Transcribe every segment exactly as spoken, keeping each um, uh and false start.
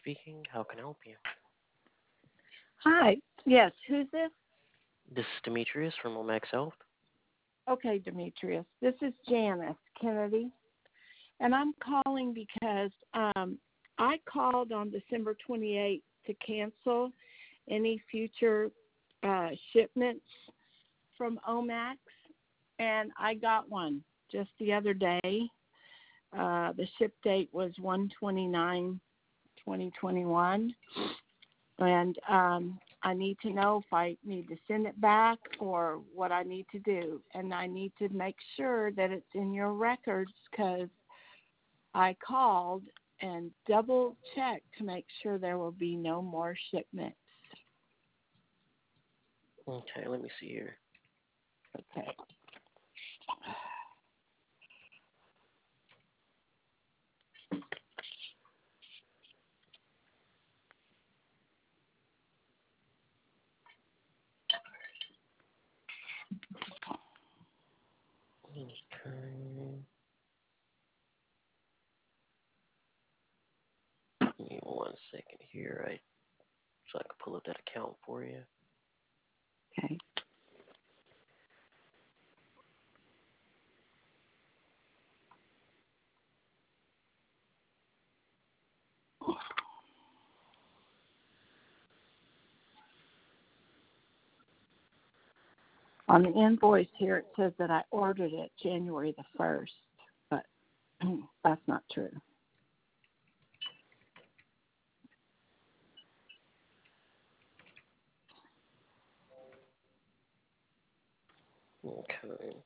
speaking. How can I help you? Hi. Yes, who's this? This is Demetrius from Omax Health. Okay, Demetrius. This is Janice Kennedy, and I'm calling because um, I called on December twenty-eighth to cancel any future uh, shipments from Omax, and I got one just the other day. Uh, the ship date was one twenty-nine twenty twenty-one, and um, I need to know if I need to send it back or what I need to do. And I need to make sure that it's in your records because I called and double checked to make sure there will be no more shipments. Okay, let me see here. Okay. Okay. Give me one second here, right? So I can pull up that account for you. Okay. On the invoice here, it says that I ordered it January the first, but that's not true. Okay.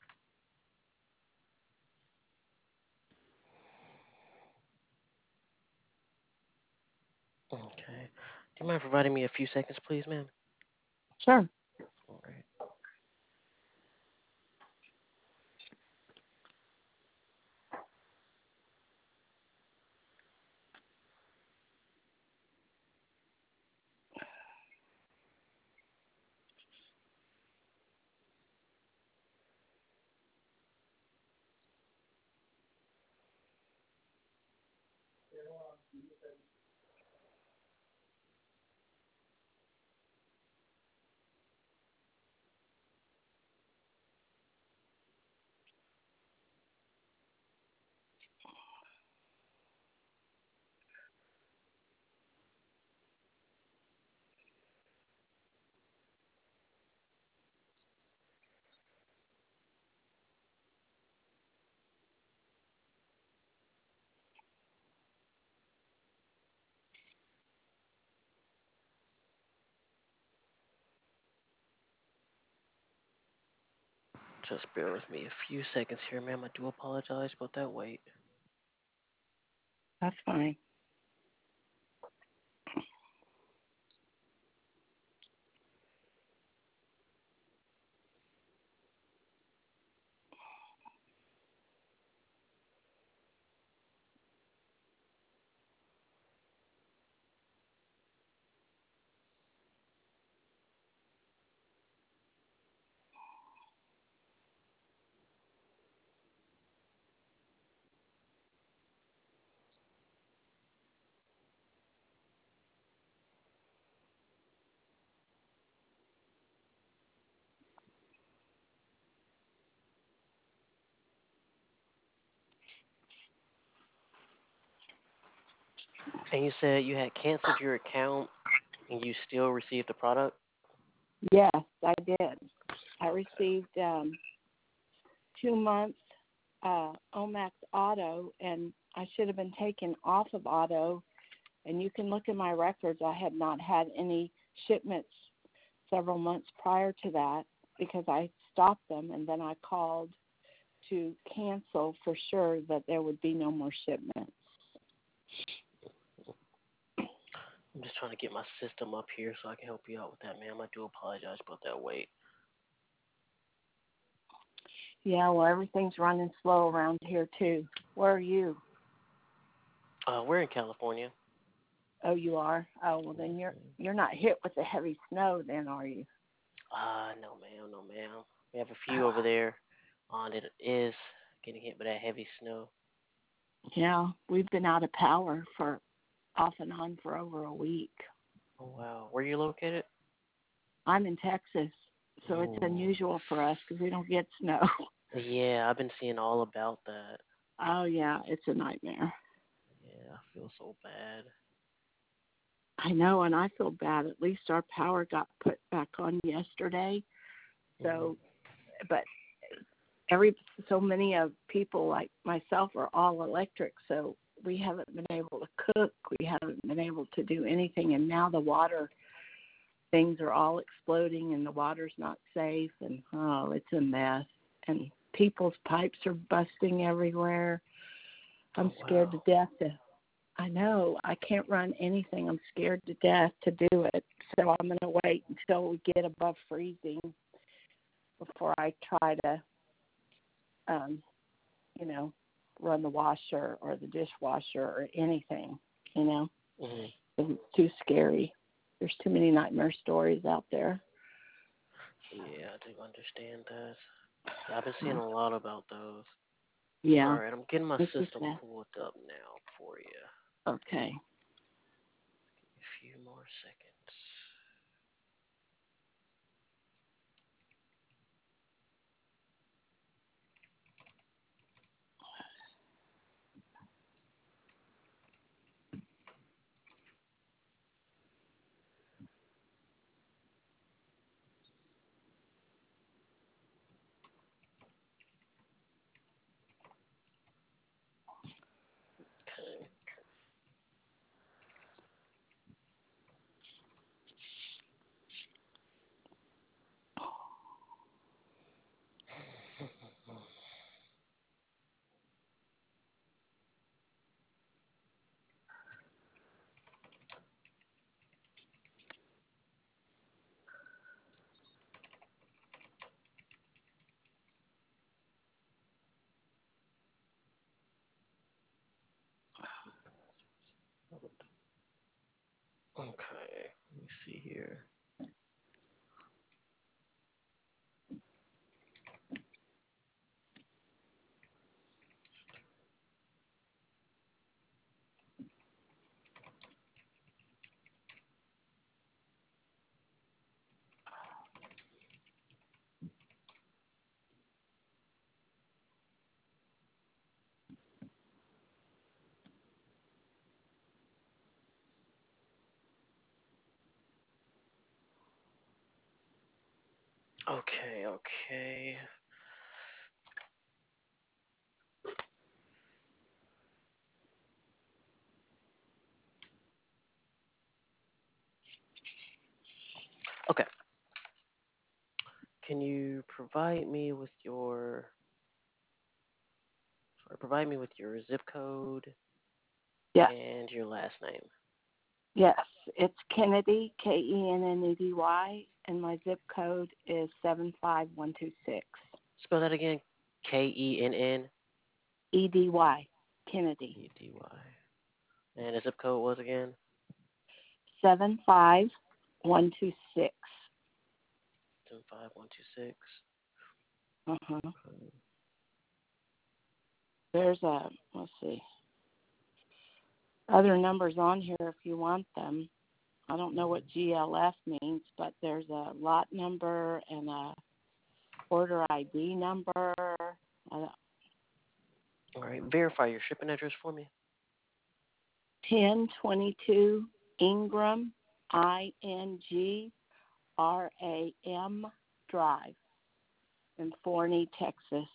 Okay. Do you mind providing me a few seconds, please, ma'am? Sure. All right. Just bear with me a few seconds here, ma'am. I do apologize about that wait. That's fine. And you said you had canceled your account and you still received the product? Yes, I did. I received um, two months uh, Omax Auto, and I should have been taken off of Auto. And you can look in my records. I had not had any shipments several months prior to that because I stopped them, and then I called to cancel for sure that there would be no more shipments. I'm just trying to get my system up here so I can help you out with that, ma'am. I do apologize about that wait. Yeah, well, everything's running slow around here, too. Where are you? Uh, we're in California. Oh, you are? Oh, well, then you're you're not hit with the heavy snow then, are you? Uh, no, ma'am, no, ma'am. We have a few over there on it is getting hit by that heavy snow. Yeah, we've been out of power for off and on for over a week. Oh, wow. Where are you located? I'm in Texas, so it's Oh, unusual for us because we don't get snow. yeah, I've been seeing all about that. Oh, yeah, it's a nightmare. Yeah, I feel so bad. I know, and I feel bad. At least our power got put back on yesterday. Mhm. So, but every so many of people like myself are all electric, so we haven't been able to cook. We haven't been able to do anything, and now the water things are all exploding, and the water's not safe, and oh, it's a mess. And people's pipes are busting everywhere. I'm Oh, scared to wow. death to. I know I can't run anything. I'm scared to death to do it. So I'm going to wait until we get above freezing before I try to, um, you know, run the washer or the dishwasher or anything, you know. Mhm. It's too scary. There's too many nightmare stories out there. Yeah, I do understand that. Yeah, I've been seeing a lot about those. All Yeah, right, I'm getting my this is system that. pulled up now for you. Okay. A few more seconds. Okay. Okay, let me see here. Okay, okay. Okay. Can you provide me with your sorry, provide me with your zip code Yes. and your last name? Yes. It's Kennedy, K E N N E D Y, and my zip code is seven five one two six. Spell that again. K E N N E D Y, Kennedy. E D Y. And the zip code was again? seven five one two six. Seven five one two six. Uh-huh. Okay. There's a, let's see, other numbers on here if you want them. I don't know what G L F means, but there's a lot number and a order I D number. Uh, All right. Verify your shipping address for me. ten twenty-two Ingram, I N G R A M Drive in Forney, Texas.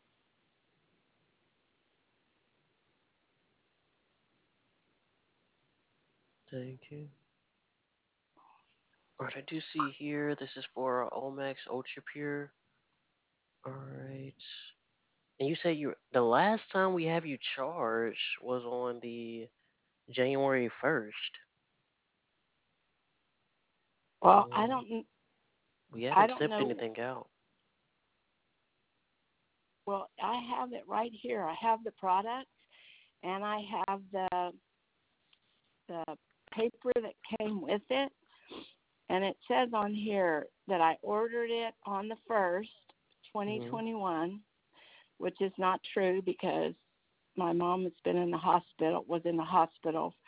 Thank you. All right, I do see here this is for Omex Ultra Pure. All right. And you said you the last time we have you charged was on the January first. Well, I Um, don't, we I haven't don't sent know. anything out. Well, I have it right here. I have the product, and I have the the paper that came with it, and it says on here that I ordered it on the first, Hmm. twenty twenty-one, which is not true because my mom has been in the hospital, was in the hospital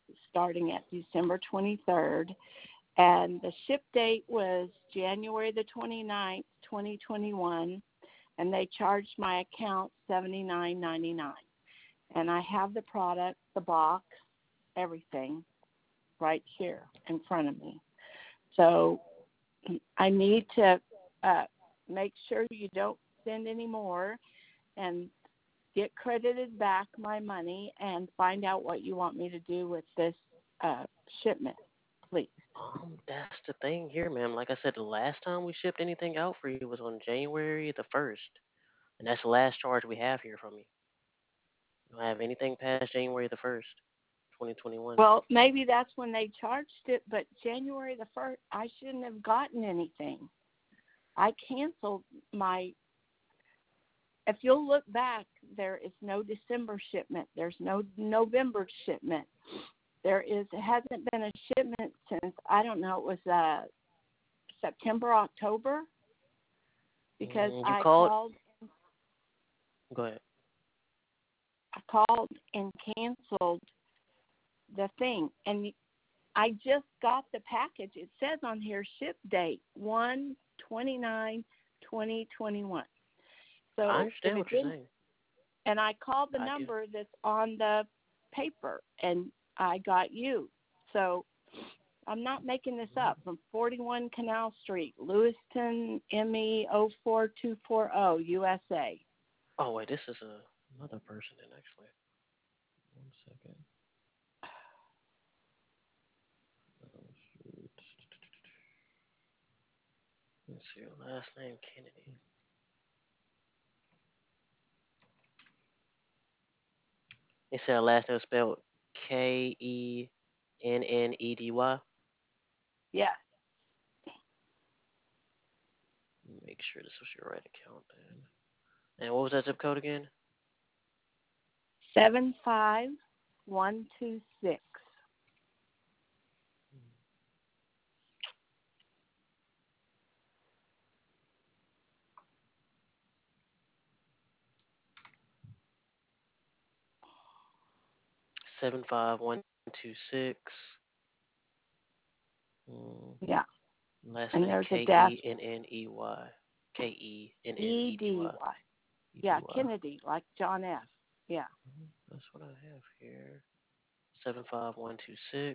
starting at December twenty-third, and the ship date was January the twenty-ninth, twenty twenty-one, and they charged my account seventy-nine ninety-nine. And I have the product, the box, everything right here in front of me. So I need to uh, make sure you don't send any more and get credited back my money and find out what you want me to do with this uh, shipment, please. Um, that's the thing here, ma'am. Like I said, the last time we shipped anything out for you was on January the first, and that's the last charge we have here from you. You don't have anything past January the first, twenty twenty-one. Well, maybe that's when they charged it, but January the first, I shouldn't have gotten anything. I canceled my, if you'll look back, there is no December shipment. There's no November shipment. There is, it hasn't been a shipment since, I don't know, it was uh, September, October, because Mm, you I called? called, Go ahead. I called and canceled the thing. And I just got the package. It says on here, ship date, one twenty-nine twenty twenty-one. I So if understand it what you're didn't, saying. and I called the I do. number that's on the paper, and I got you. So I'm not making this up. From forty-one Canal Street, Lewiston, M E zero four two four zero, U S A. Oh wait, this is a, another person then actually. One second. Oh, shoot. Let's see your last name, Kennedy. It said last name spelled K E N N E D Y. Yes, Make sure this was your right account then. And what was that zip code again? seven five one two six. Seven five one two six. Mm, Yeah, last and name there's a K dash, E N N E Y. K E N N E E D D Y. Y. E Yeah, D Y. Kennedy, like John F. Yeah. That's what I have here. Seven five one two six.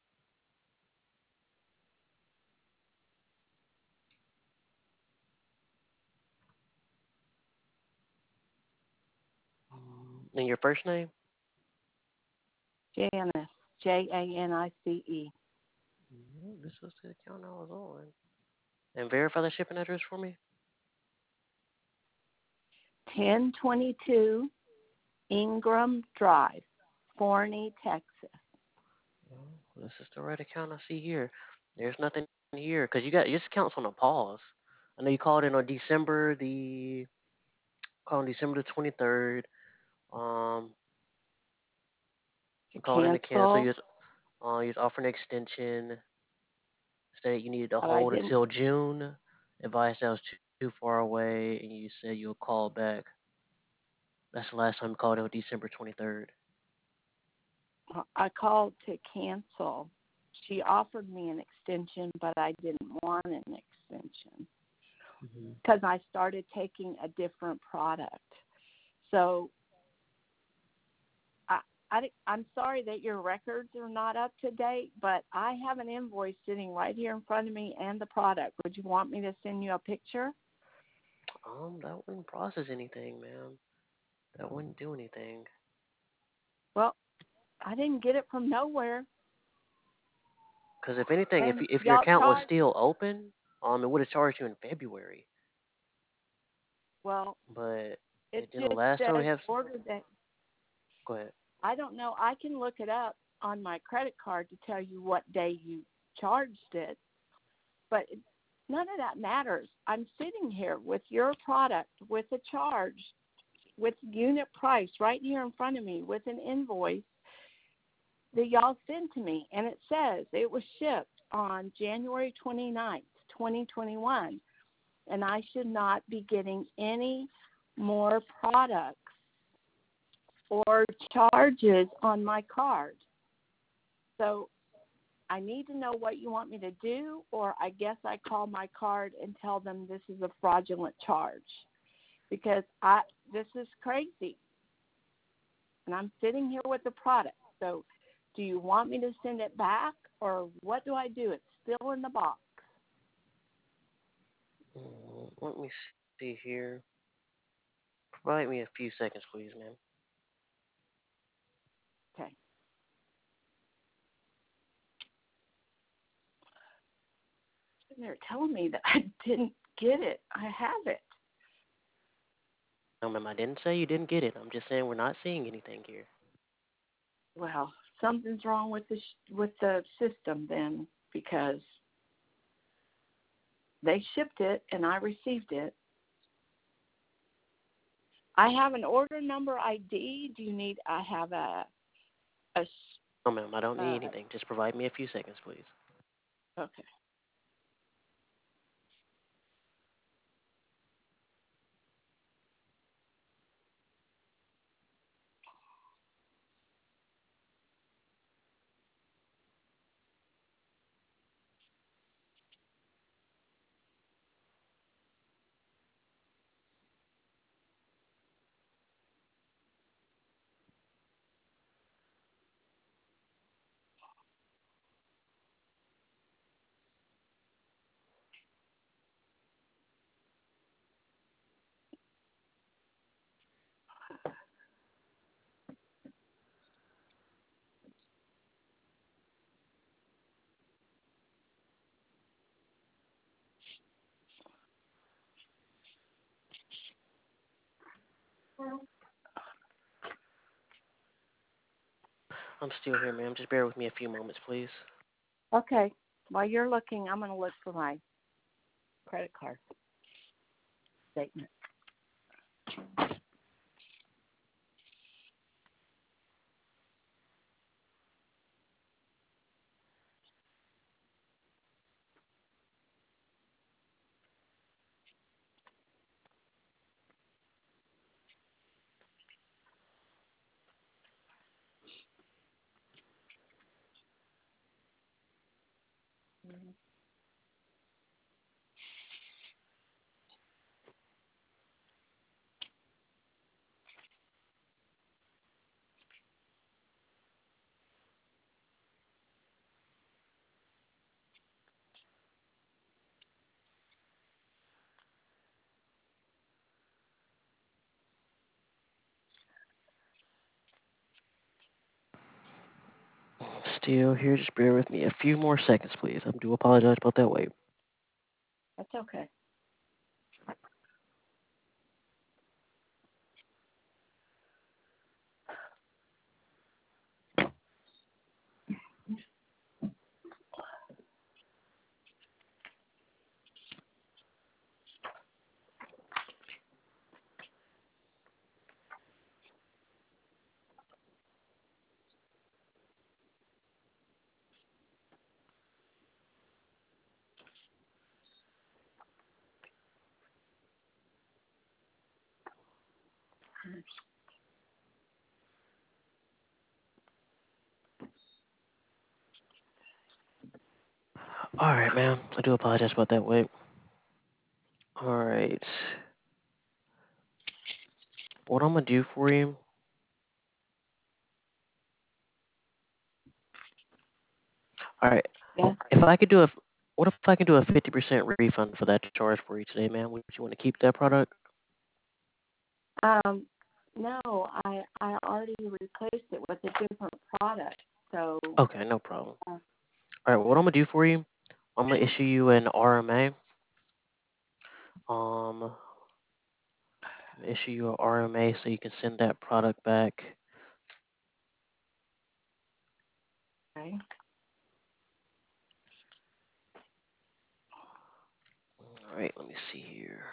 And your first name? Janice, J A N I C E. Mm, this was the account I was on. And verify the shipping address for me. ten twenty-two Ingram Drive, Forney, Texas. Well, this is the right account I see here. There's nothing here because you got your account's on a pause. I know you called in on December the called on December the twenty third. Um, To you called in to cancel. cancel, You was, uh, you was offering an extension. Said you needed to but I hold didn't. until June. Advised that was too, too far away, and you said you'll call back. That's the last time you called in on December twenty third. I called to cancel. She offered me an extension, but I didn't want an extension Mm-hmm. because I started taking a different product. So I, I, I'm sorry that your records are not up to date, but I have an invoice sitting right here in front of me and the product. Would you want me to send you a picture? Um, that wouldn't process anything, ma'am. That wouldn't do anything. Well, I didn't get it from nowhere. Because if anything, if And you- if your y'all account was charge, still open, um, it would have charged you in February. well, But it it, you know, just last time we says have. order that. Go ahead. I don't know. I can look it up on my credit card to tell you what day you charged it, but it, none of that matters. I'm sitting here with your product, with a charge, with unit price right here in front of me, with an invoice that y'all sent to me, and it says it was shipped on January twenty-ninth, twenty twenty-one, and I should not be getting any more products or charges on my card. So I need to know what you want me to do, or I guess I call my card and tell them this is a fraudulent charge because I this is crazy, and I'm sitting here with the product. So, do you want me to send it back, or what do I do? It's still in the box. Mm, let me see here. Provide me a few seconds, please, ma'am. Okay. And they're telling me that I didn't get it. I have it. No, ma'am, I didn't say you didn't get it. I'm just saying we're not seeing anything here. Well, something's wrong with the sh- with the system then, because they shipped it and I received it. I have an order number I D. Do you need? I have a a. No, ma'am, I don't need Uh, anything. Just provide me a few seconds, please. okay. I'm still here, ma'am. Just bear with me a few moments, please. Okay. While you're looking, I'm going to look for my credit card statement. Still here. Just bear with me a few more seconds, please. I do apologize about that wait. That's okay. All right, ma'am. I do apologize about that wait. All right. What I'm gonna do for you? All right. Yes. If I could do a, what if I could do a fifty percent refund for that charge for you today, ma'am? Would you want to keep that product? Um, no, I I already replaced it with a different product. So, Okay, no problem. uh, All right. What I'm gonna do for you? I'm gonna issue you an R M A. Um, issue you an R M A so you can send that product back. okay. All right. Let me see here.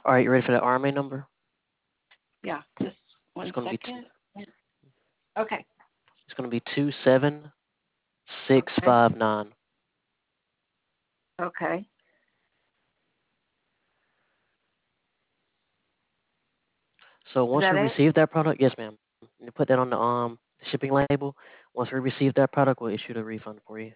All right, you ready for the R M A number? Yeah, just It's one gonna be t- second. Okay. it's gonna be two seven six Okay. five nine. Okay. So Is once we that it? receive that product, yes, ma'am. You put that on the um shipping label. Once we receive that product, we'll issue the refund for you.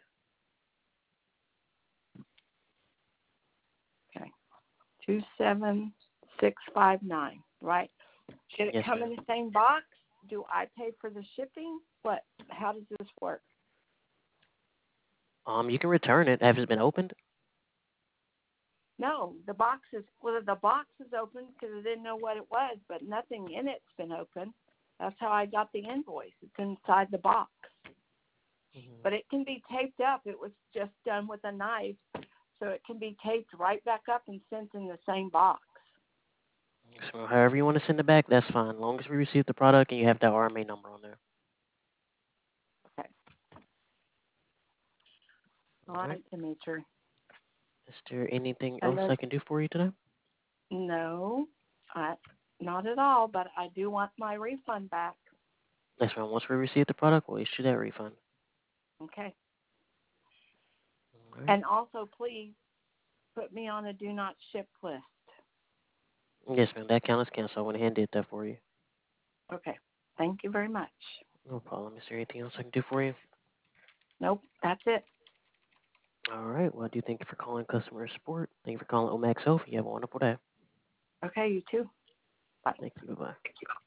Okay. Two seven six five nine. Right. Should it Yes, come ma'am. in the same box? Do I pay for the shipping? What? How does this work? Um, you can return it. Has it been opened? No, the box is well. The box is open because I didn't know what it was, but nothing in it's been open. That's how I got the invoice. It's inside the box, Mhm. but it can be taped up. It was just done with a knife, so it can be taped right back up and sent in the same box. So however you want to send it back, that's fine. As long as we receive the product and you have that R M A number on there. Okay. All All right. right, Dimitri. Is there anything And else then I can do for you today? no, I not at all. But I do want my refund back. Yes, ma'am. Once we receive the product, we'll issue that refund. Okay. All right. And also, please put me on a do not ship list. Yes, ma'am. That count is canceled. I went ahead and did that for you. Okay. Thank you very much. No problem. Is there anything else I can do for you? Nope, that's it. All right. Well, I do thank you for calling customer support. Thank you for calling Omax Health. You have a wonderful day. Okay, you too. Bye. Thank you. Bye bye.